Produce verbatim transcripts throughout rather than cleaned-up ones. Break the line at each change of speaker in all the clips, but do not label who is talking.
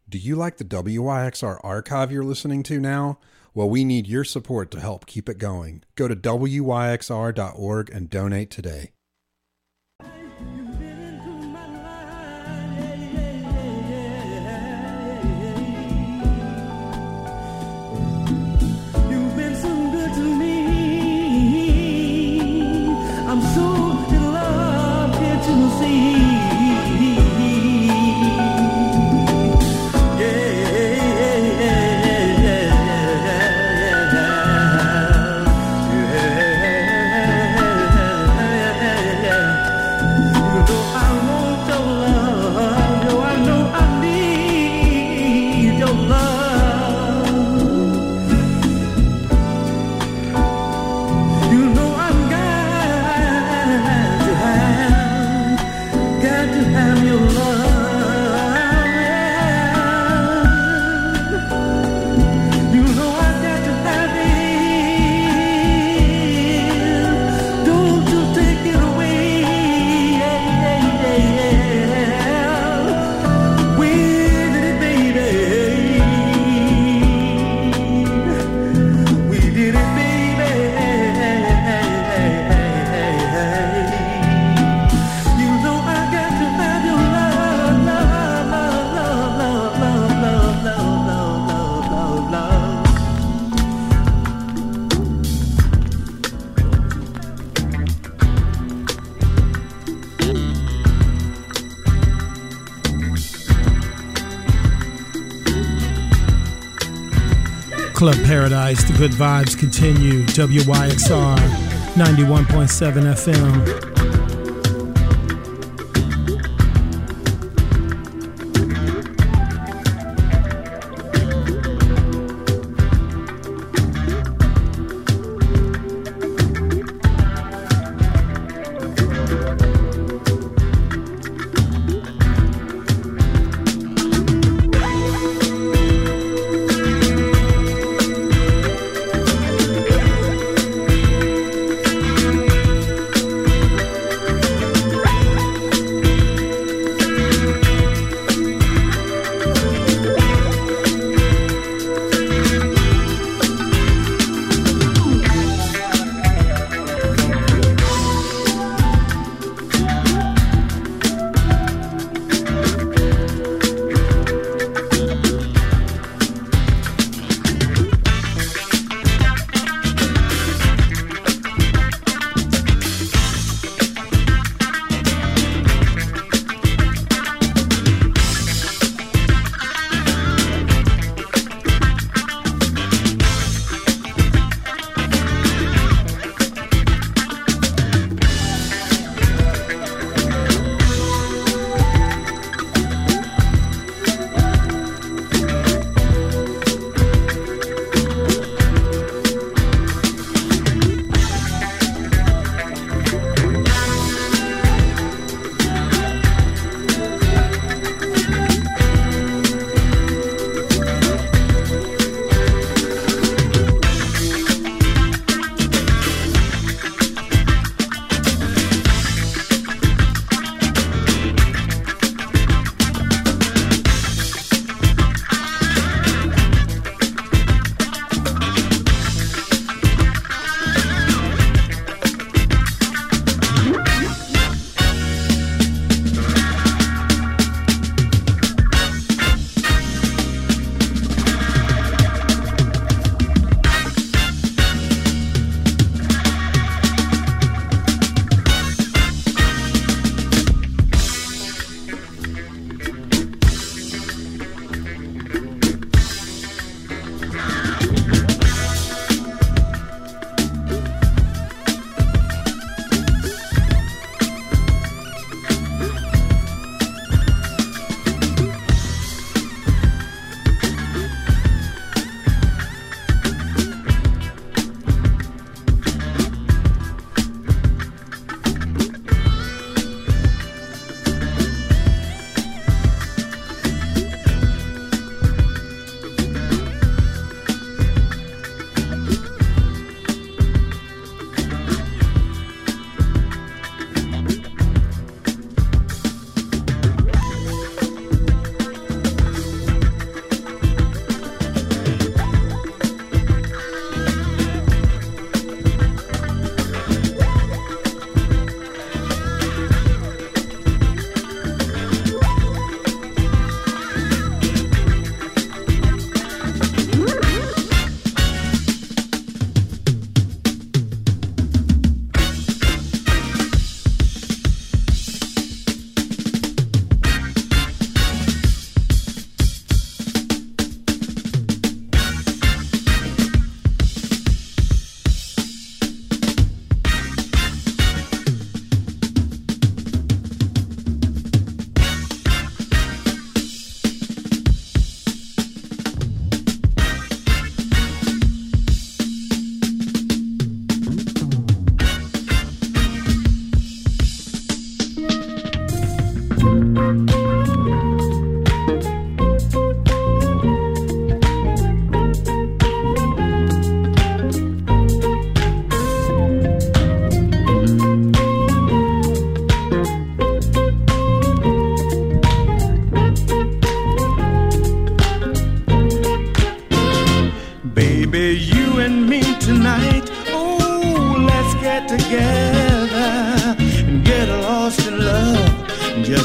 Do you like the W Y X R archive you're listening to now? Well, we need your support to help keep it going. Go to W Y X R dot org and donate today.
You've been so good to me. I'm so in love, can't you see?
Club Paradise, the good vibes continue. W Y X R ninety-one point seven F M.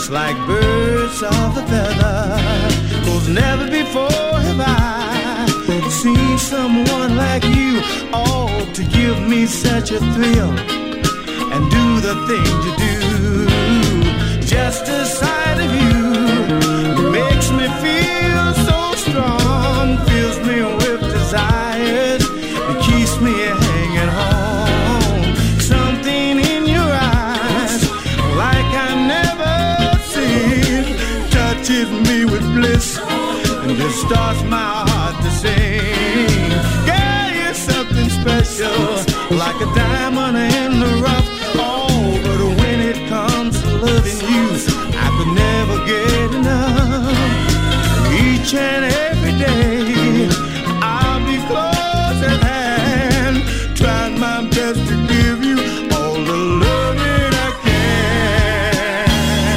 just like birds of a feather. 'Cause never before have I seen someone like you, oh, to give me such a thrill and do the things you do. Just the sight of you makes me feel so strong, fills me with desires, and keeps me hanging home. Something in your eyes like I've never seen touches me with bliss and just starts my heart to sing. Yeah, you're something special, like a diamond in the rough. Oh, but when it comes to loving you, I could never get enough. Each and every day, I'll be close at hand, trying my best to give you all the love that I can.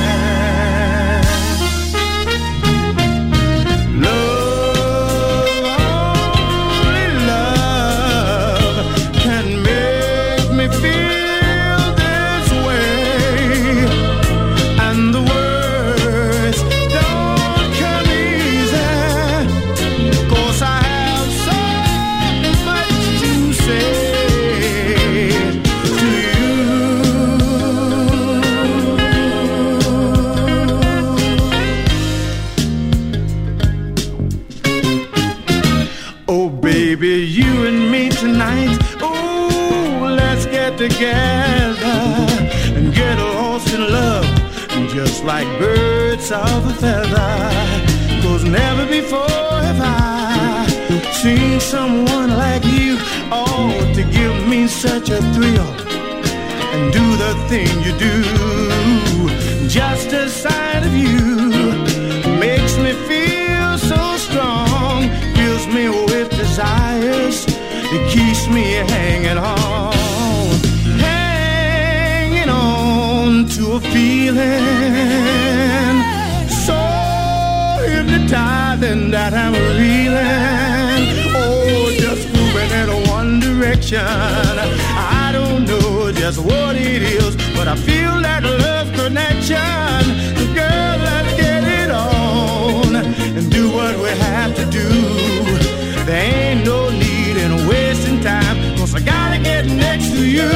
Love, only love can make me feel this way, and the words don't come easy, 'cause I have so much to say to you. Oh baby, you and me tonight, oh, let's get together and get lost in love, just like birds of a feather. 'Cause never before have I seen someone like you, oh, to give me such a thrill and do the thing you do. Just the sight of you makes me feel so strong, fills me with desires, it keeps me hanging on, hanging on to a feeling so hypnotizing that I'm reeling. Oh, just moving in one direction. I don't know just what it is, but I feel that love connection. Girl, let's get it on and do what we have to do. There ain't no need in wasting time, 'cause I gotta get next to you.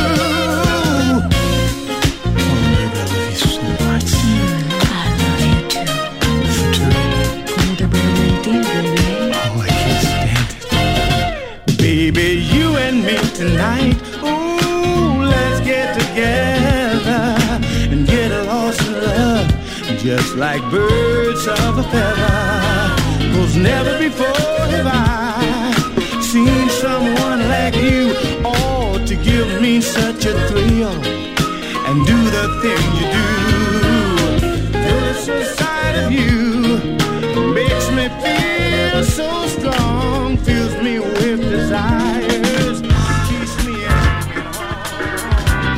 Baby, you and me tonight, ooh, let's get together and get lost in love, just like birds of a feather. 'Cause never before have I seen someone like you, oh, to give me such a thrill and do the thing you do. Just the sight of you makes me feel so strong, fills me with desires, keeps me hanging on.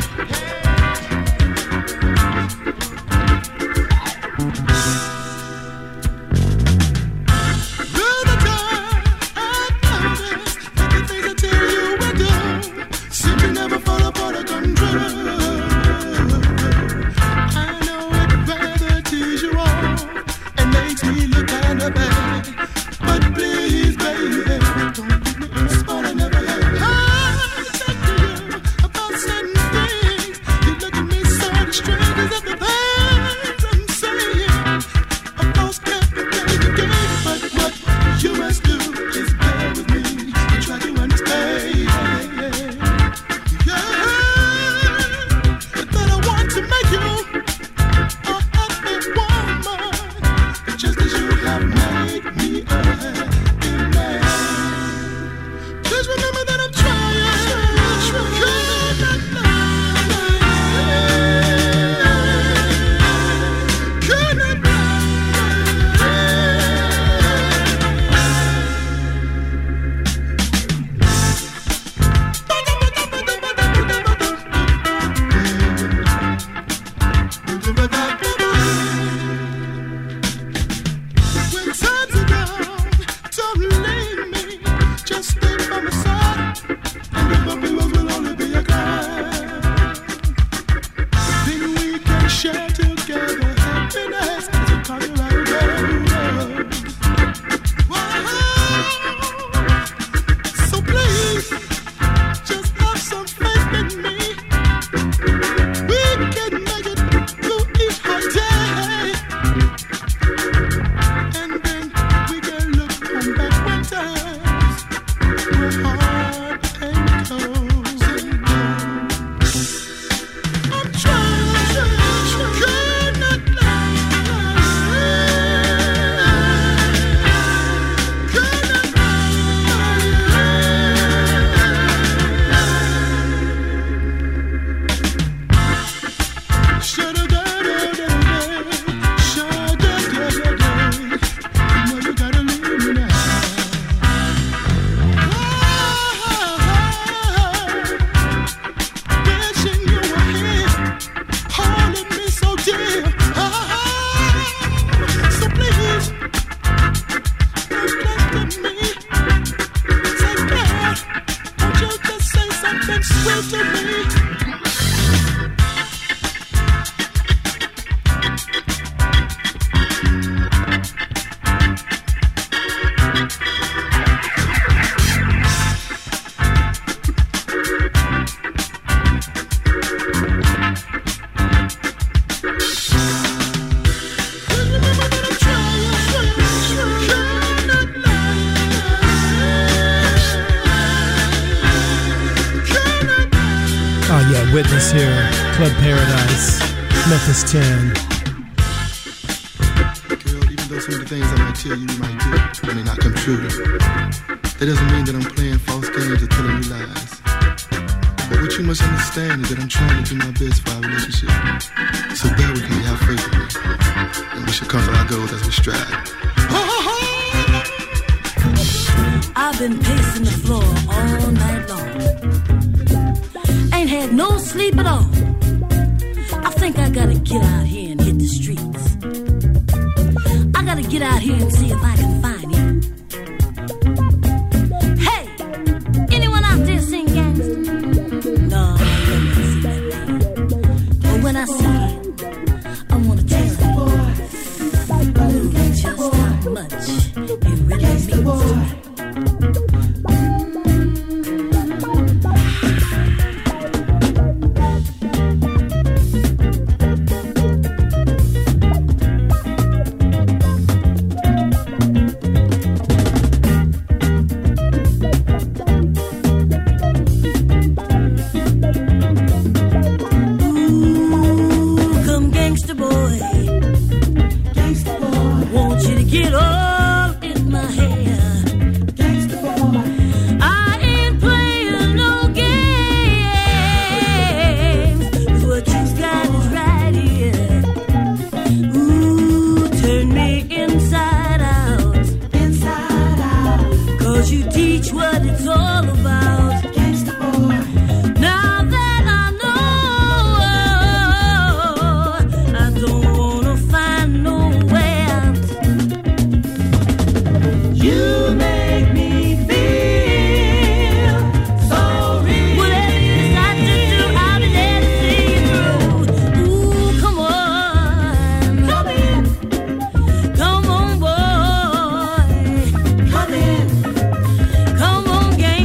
Through the time I've noticed that the things I tell you I do seem to never fall apart or control. I
Witness here, Club Paradise, Memphis ten.
Girl, even though some of the things I might tell you you might do may not come true, that doesn't mean that I'm playing false games or telling you lies. But what you must understand is that I'm trying to do my best for our relationship. So bear with me, have faith in me, and we shall conquer our goals as we strive.
I've been pacing the floor all night long. Ain't had no sleep at all. I think I gotta get out here and hit the streets. I gotta get out here and see if I can find you. Hey, anyone out there sing gangster? No, I don't see that man. But when I see it, I wanna tell you, ooh, just how much it really means to me. Come on,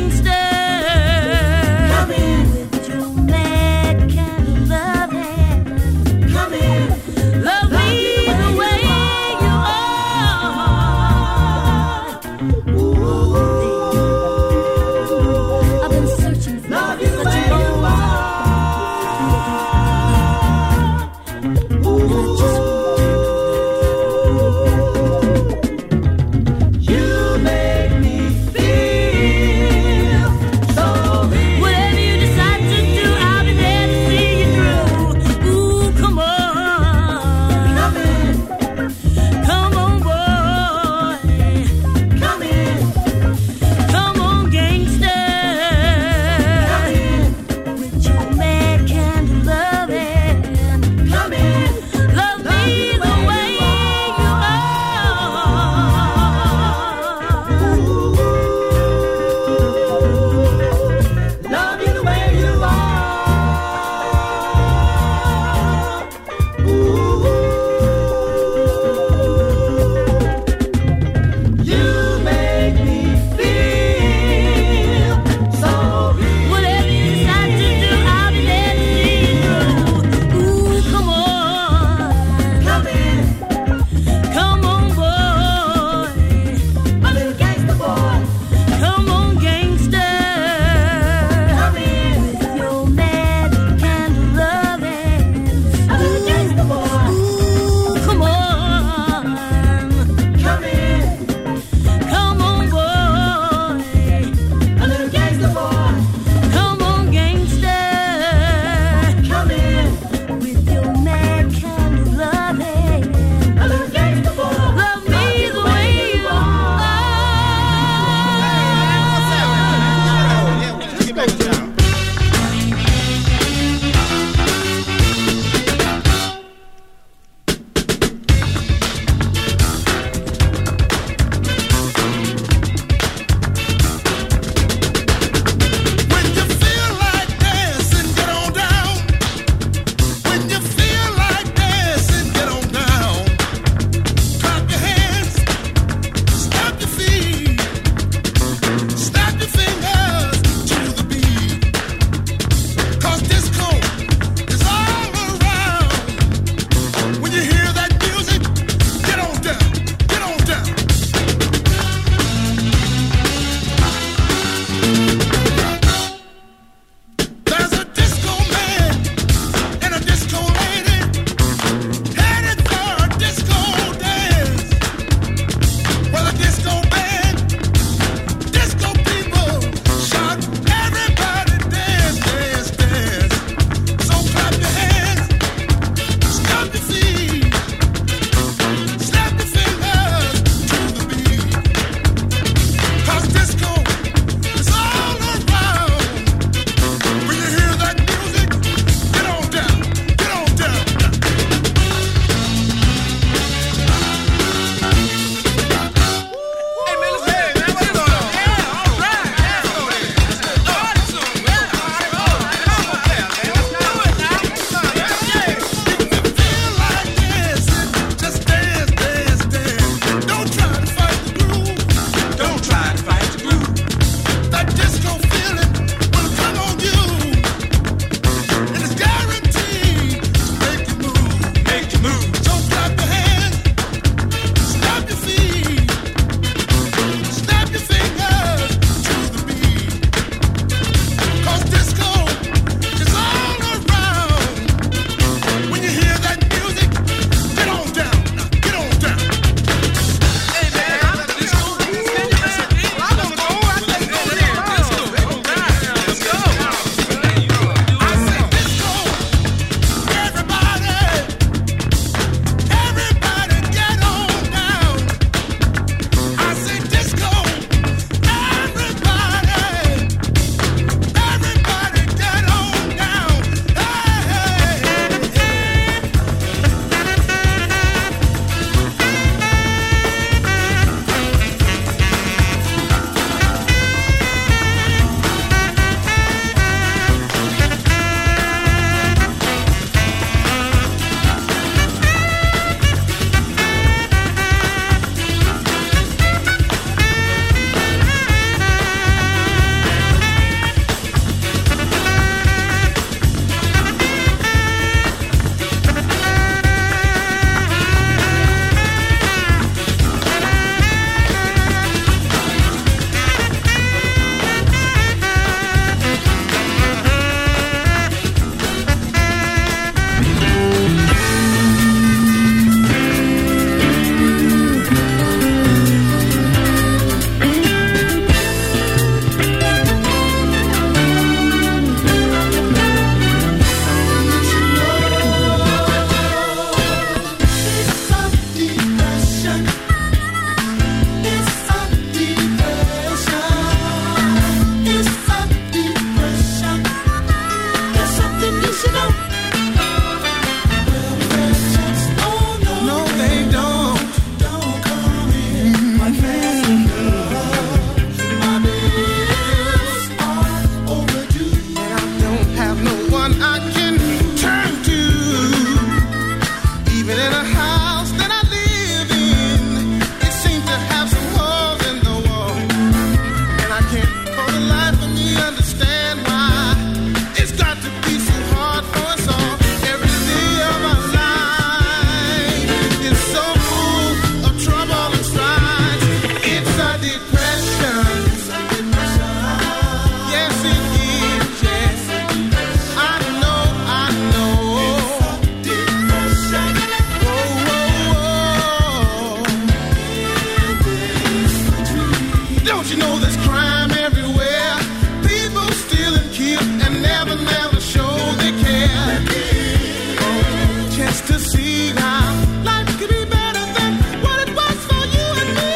Don't you know there's crime everywhere? People steal and kill and never, never show they care. Oh, just to see how life could be better than what it was for you and me.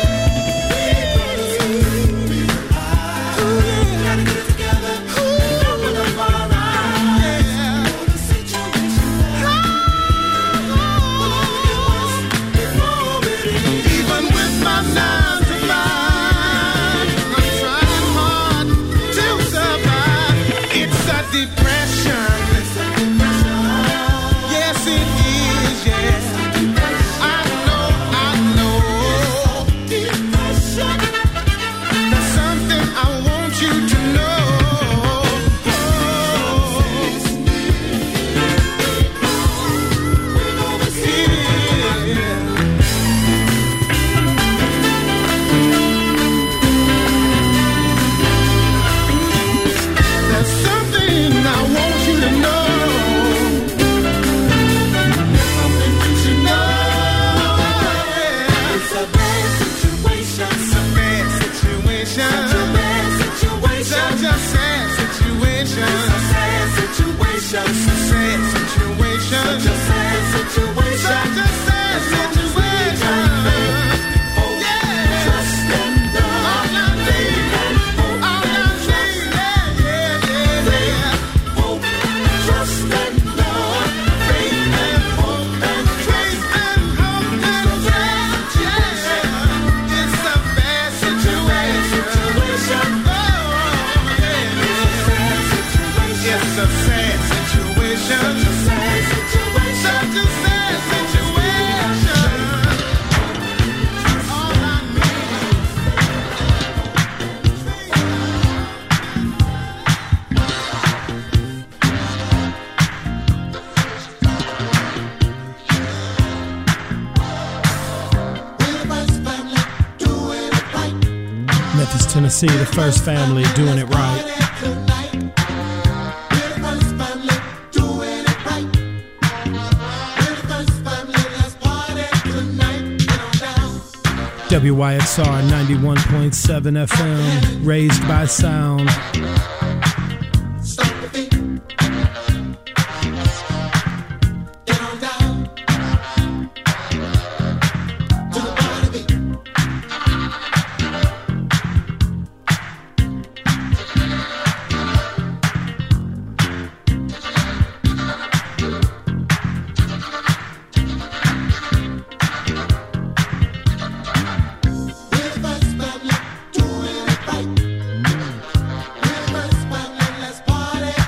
Ooh, yeah. Gotta get it together. Ooh, open up our eyes. Yeah. The situation. Oh, even with my nine to five, I'm trying hard to survive. It's a depression. Yes, it is. Yes, I know. I know. There's something I want you to know. Yeah. There's something I want you to know. There's something you should know. Yeah. It's a bad situation. It's a bad situation. Such a bad situation. Such a sad situation. It's a sad situation. It's a sad situation. Such a sad situation. Such a sad situation. Oh, yeah. Trust and love. All I need. All I need. Yeah, yeah, yeah, yeah. Hope, trust and love. Faith and hope and faith and hope and trust. Yeah. It's a bad situation. Oh, yeah. It's a sad situation. Such a sad situation. Such a sad situation. All I
Memphis, Tennessee, the First Family doing it right. W Y X R ninety-one point seven F M, raised by sound.
Let's party.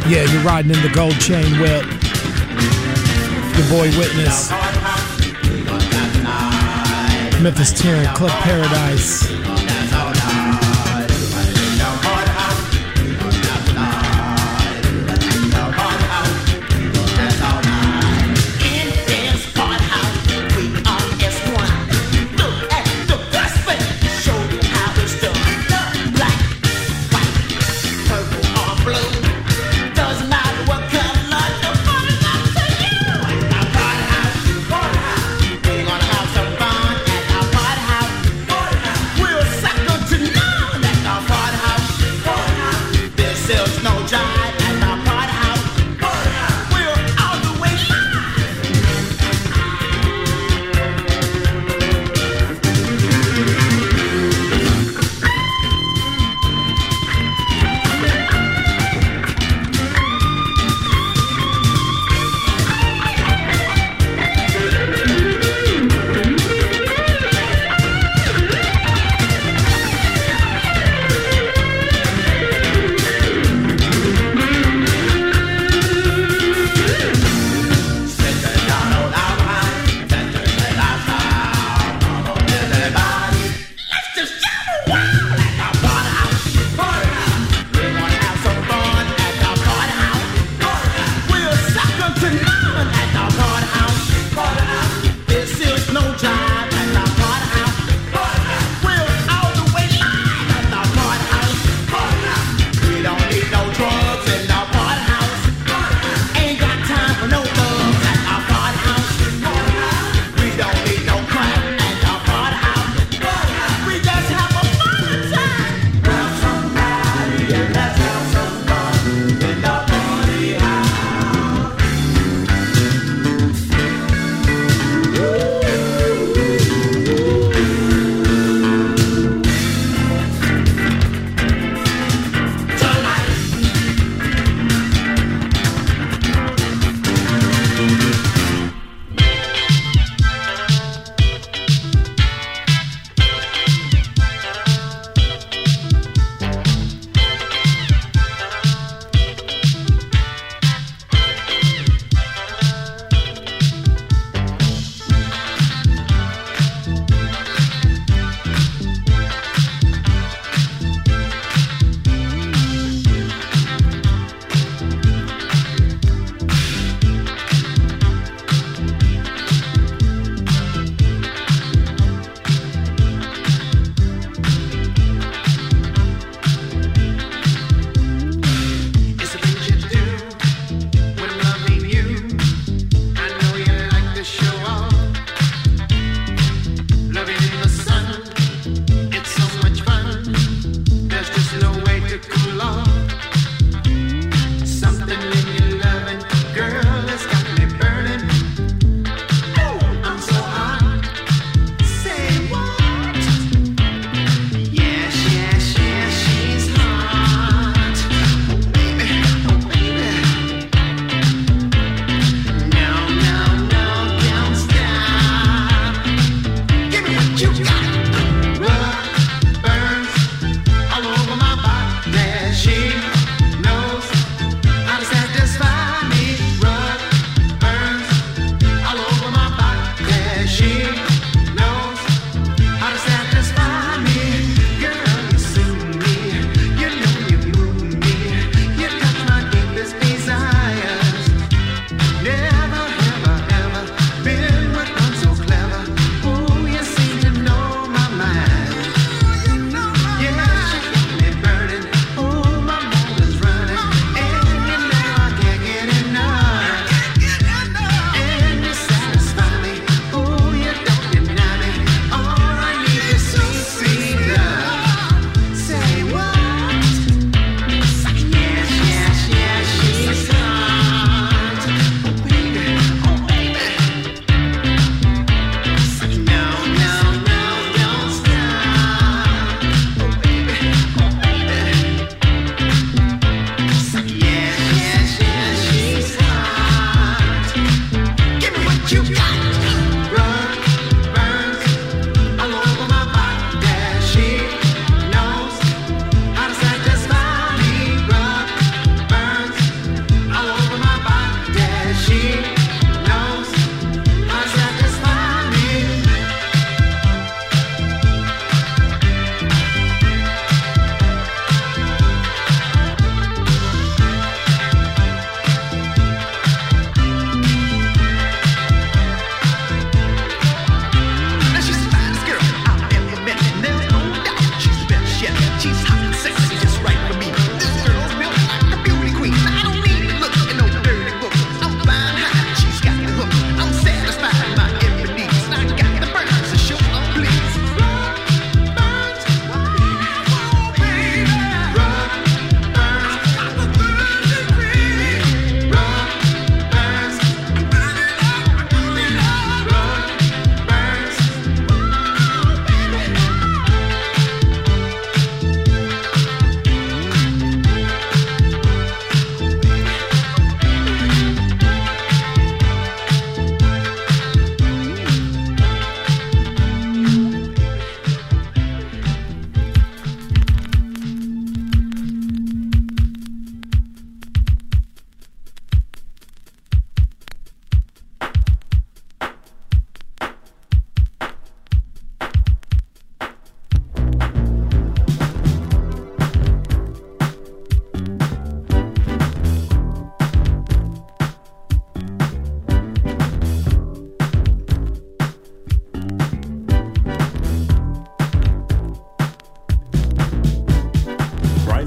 Yeah, you're riding in the gold chain whip. Your boy Witness. Memphis Terror, Club Paradise.
We'll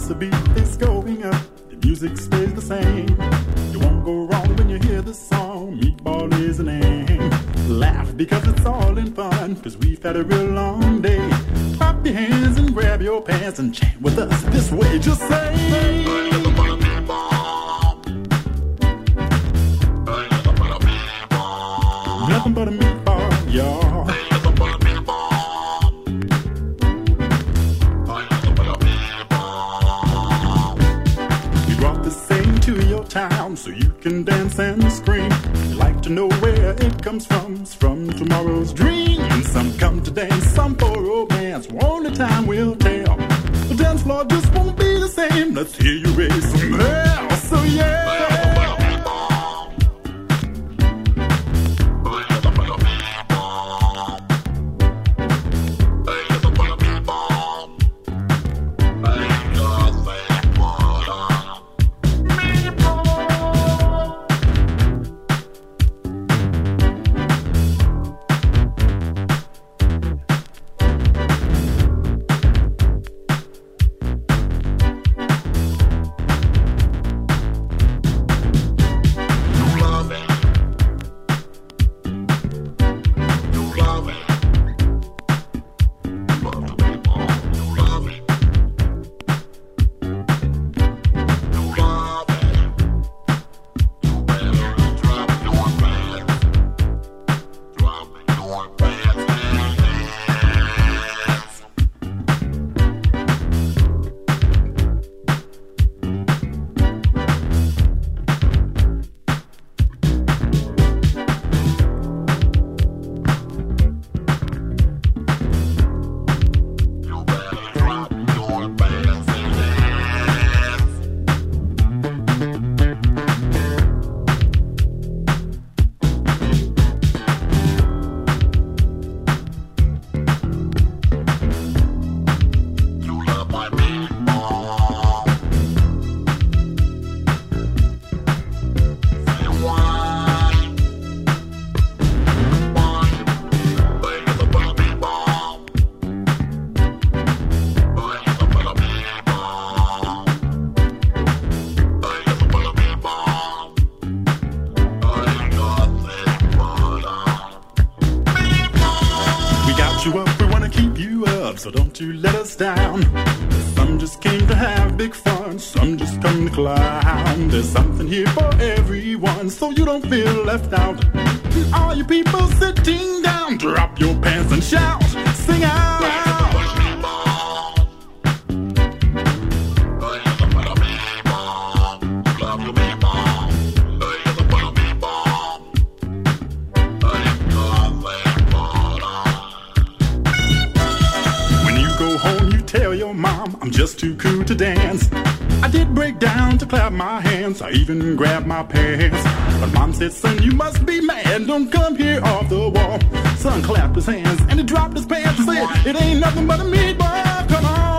price of beef is going up, the music stays the same. You won't go wrong when you hear the song, Meatball is the name. Laugh because it's all in fun, cause we've had a real long day. Clap your hands and grab your pants and chant with us this way. Just say, nothing but a meatball. Nothing but a meatball, y'all. Nothing but a meatball. We brought this saying to your town so you can dance and scream. You like to know where it comes from, it's from tomorrow's dream. Some come to dance, some for romance, only time will tell. The dance floor just won't be the same, let's hear you raise some hell. So yeah, so don't you let us down. Some just came to have big fun, some just come to clown. There's something here for everyone, so you don't feel left out. And all you people sitting down, drop your pants and shout, sing out. I'm just too cool to dance. I did break down to clap my hands, I even grabbed my pants. But mom said, son, you must be mad, don't come here off the wall. Son clapped his hands and he dropped his pants and said, it ain't nothing but a meatball, come on.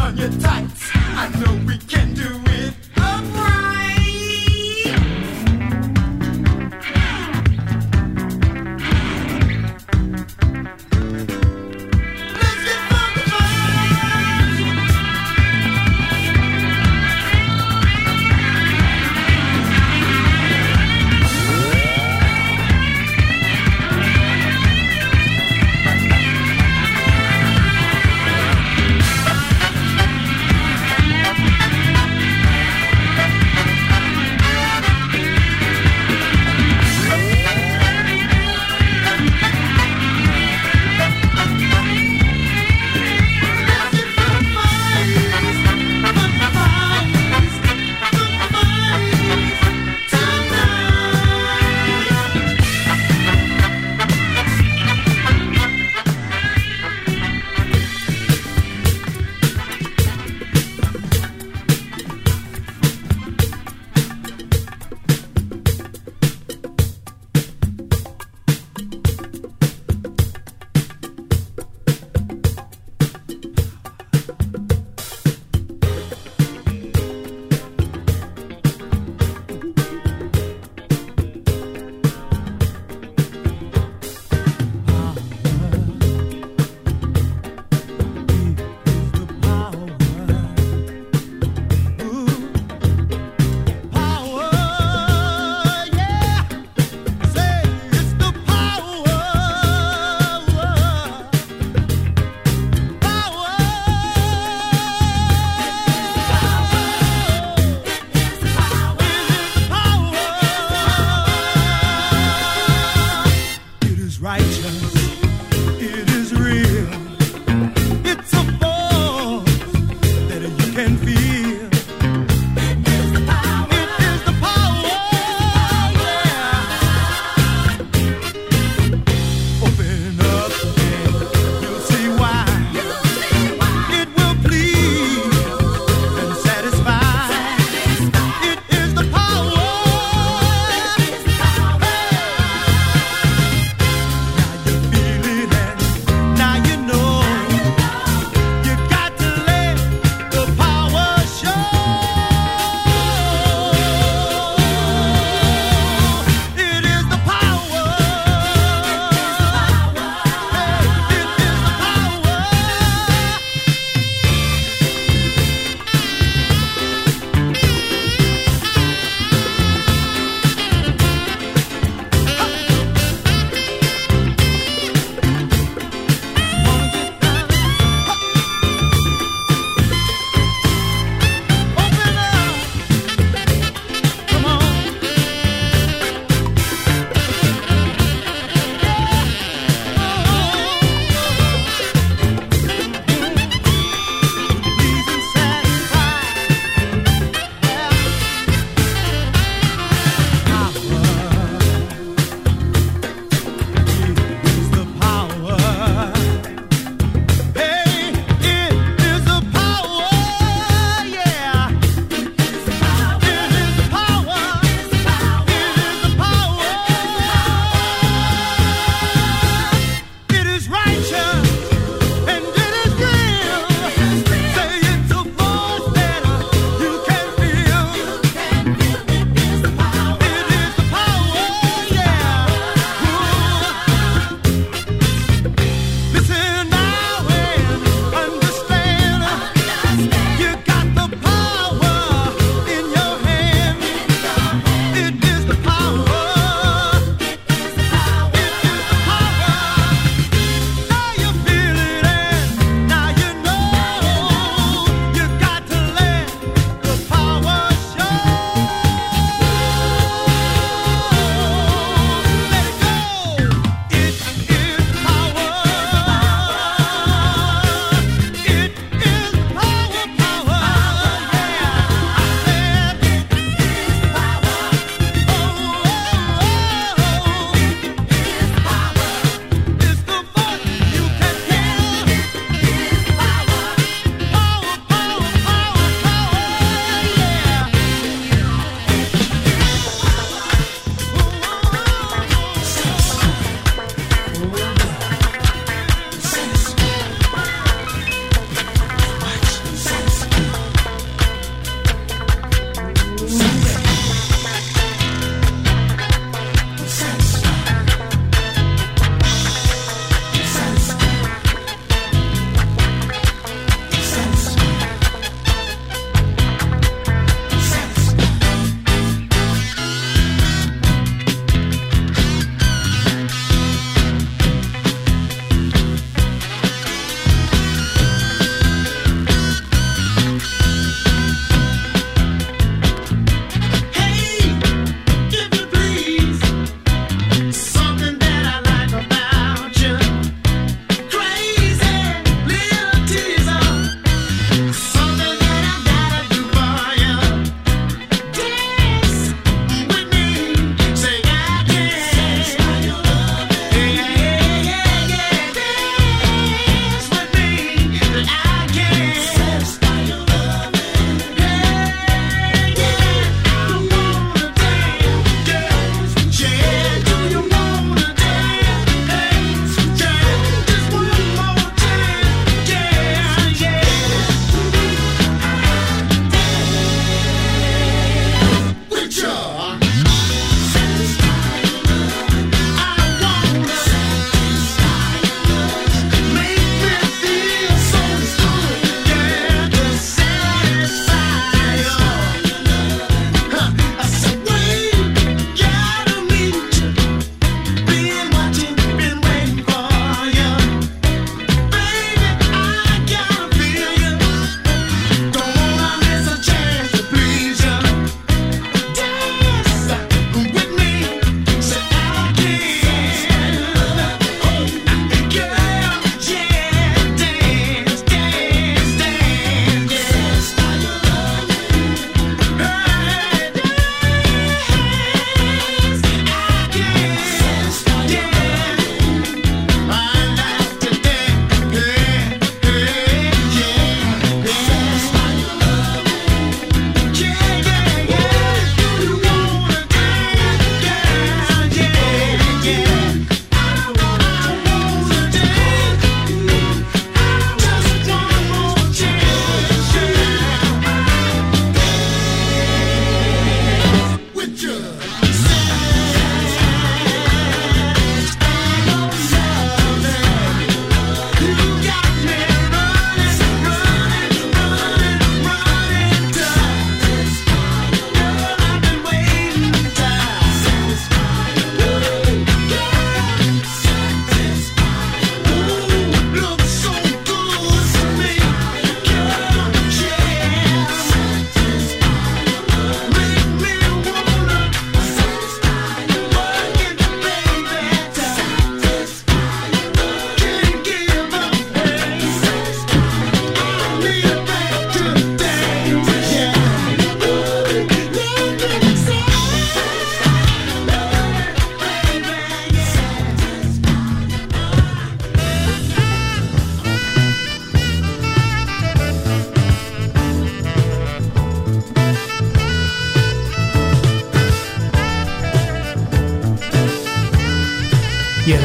on your tights. I know we can do it upright. Let's get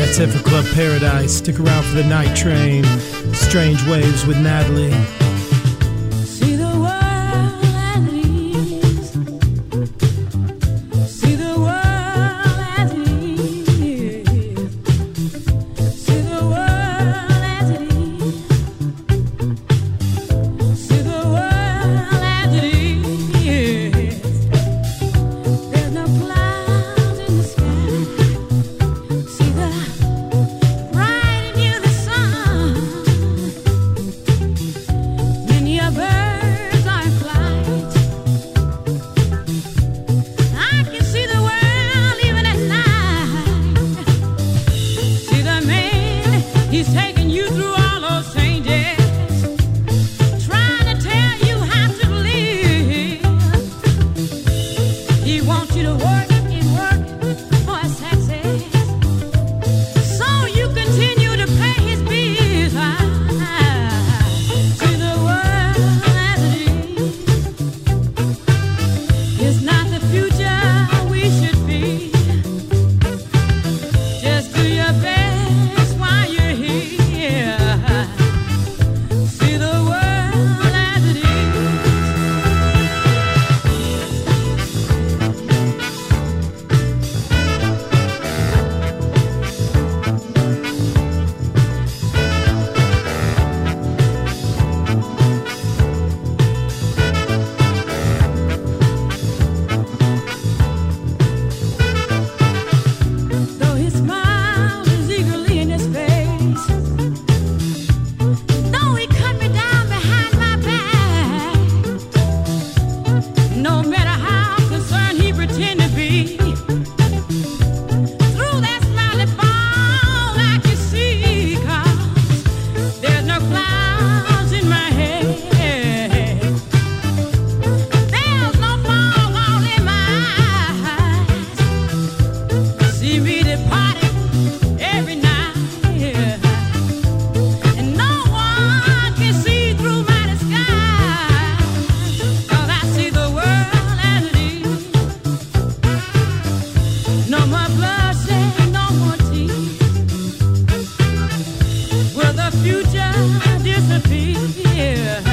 That's it for Club Paradise. Stick around for the Night Train. Strange Waves with Natalie.
See the world as it is. See the world as it is. See the world as it is. See the world as it is. There's no clouds in the sky. See the bright and near the sun. Many a birds are in flight. I can see the world even at night. See the man, he's taking you through all those changes, trying to tell you how to live. He wants you to work and work for his taxes, so you continue to pay his bills. See the world as it is. It's not the future we should be. Just do your best while you're here. See the world as it is. Though his smile is eagerly in his face, though he cut me down behind my back, no matter how concerned he pretend to be, through that smiley fall I can see, 'cause there's no clouds in my head. There's no fog all in my eyes. See me departing every night, and no one can see through my disguise, 'cause I see the world as it is. No more bloodshed, no more tears. Will the future disappear?